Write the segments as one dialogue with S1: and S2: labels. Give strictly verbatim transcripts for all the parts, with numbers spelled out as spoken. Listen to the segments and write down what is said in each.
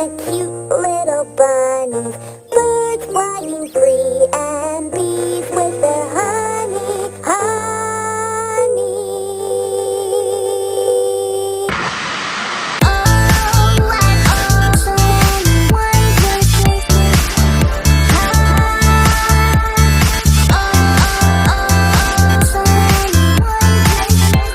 S1: the cute little bunnies, birds flying free, and bees with their honey, honey. Oh, what awesome and wonderful. Ah, oh, awesome and wonderful.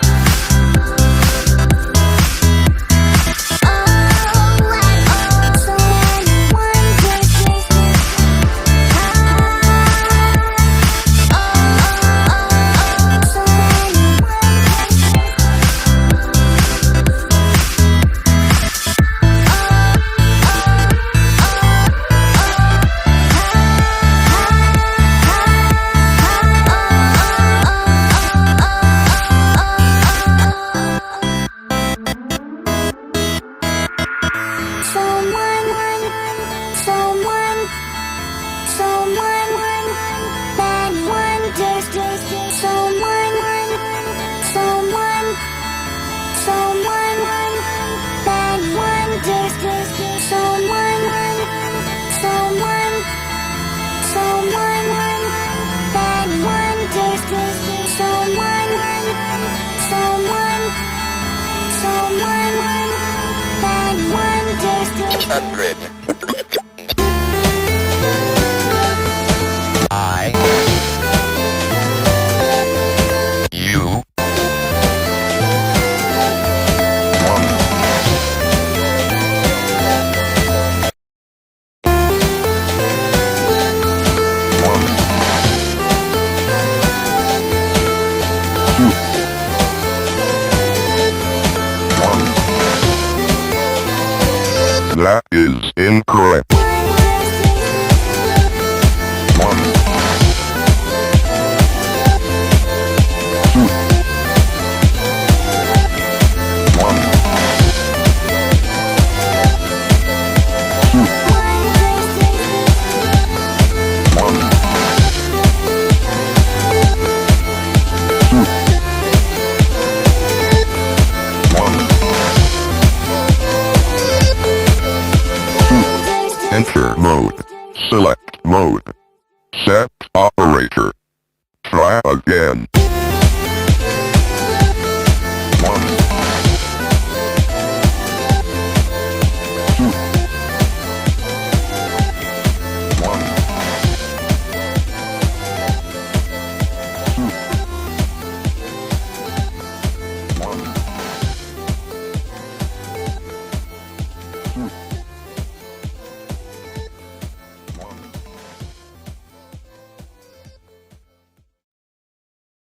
S2: Hundred. I. You. One. One. Two. One. That is incorrect. One. Two. One. Two. One. Two. One. Enter mode. Select mode. Set operator. Try again.